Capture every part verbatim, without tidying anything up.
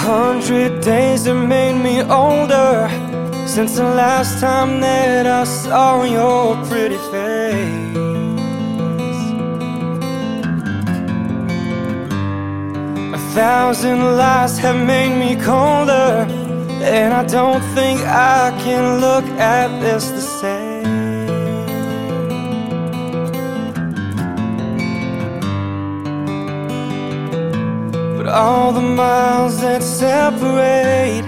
hundred days have made me older since the last time that I saw your pretty face. A thousand lies have made me colder, and I don't think I can look at this the same. But all the miles that separate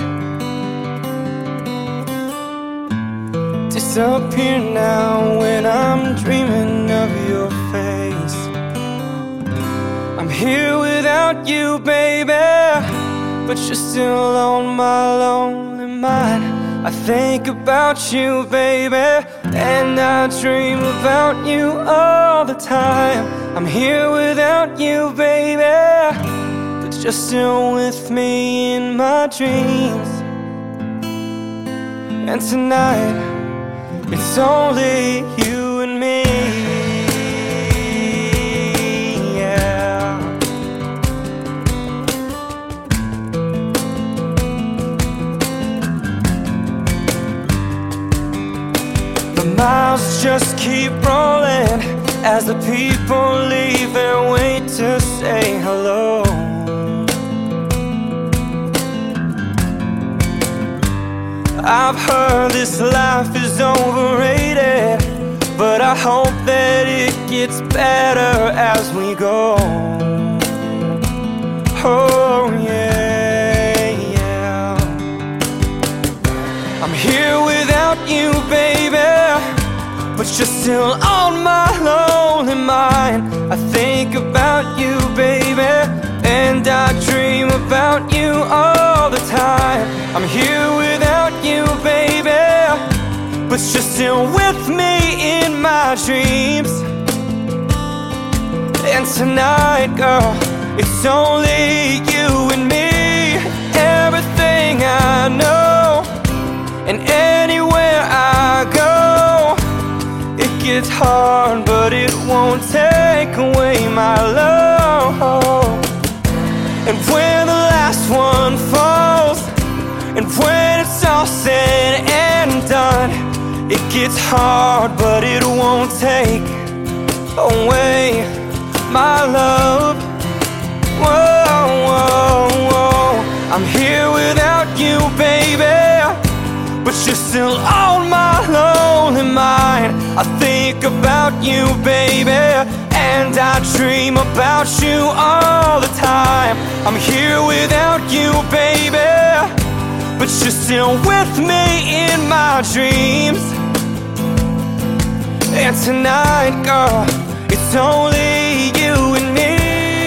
disappear now when I'm dreaming of your face. I'm here without you, baby, but you're still on my lonely mind. I think about you, baby, and I dream about you all the time. I'm here without you, baby, but you're still with me in my dreams. And tonight, it's only you and me. Miles just keep rolling as the people leave and wait to say hello. I've heard this life is overrated, but I hope that it gets better as we go. Oh yeah, yeah. I'm here without you, baby, but you're still on my lonely mind. I think about you, baby, and I dream about you all the time. I'm here without you, baby, but you're still with me in my dreams. And tonight, girl, it's only you and me. Everything I know, and anywhere I go, it gets hard, but it won't take away my love. And when the last one falls, and when it's all said and done, it gets hard, but it won't take away my love. Whoa, whoa, whoa. I'm here without you, baby, but you're still on my lonely mind. I think about you, baby, and I dream about you all the time. I'm here without you, baby, but you're still with me in my dreams. And tonight, girl, it's only you and me.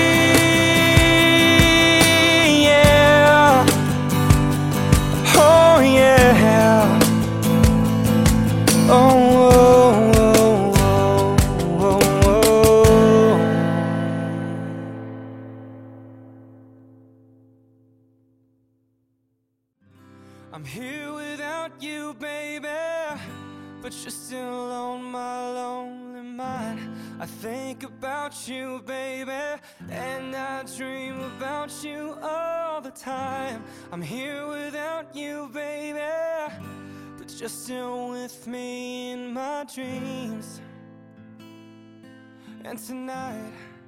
Yeah. Oh yeah. Oh, oh, oh, oh, oh. I'm here without you, baby, but you're still on my lonely mind. I think about you, baby, and I dream about you all the time. I'm here without you, baby, but you're still with me in my dreams. And tonight,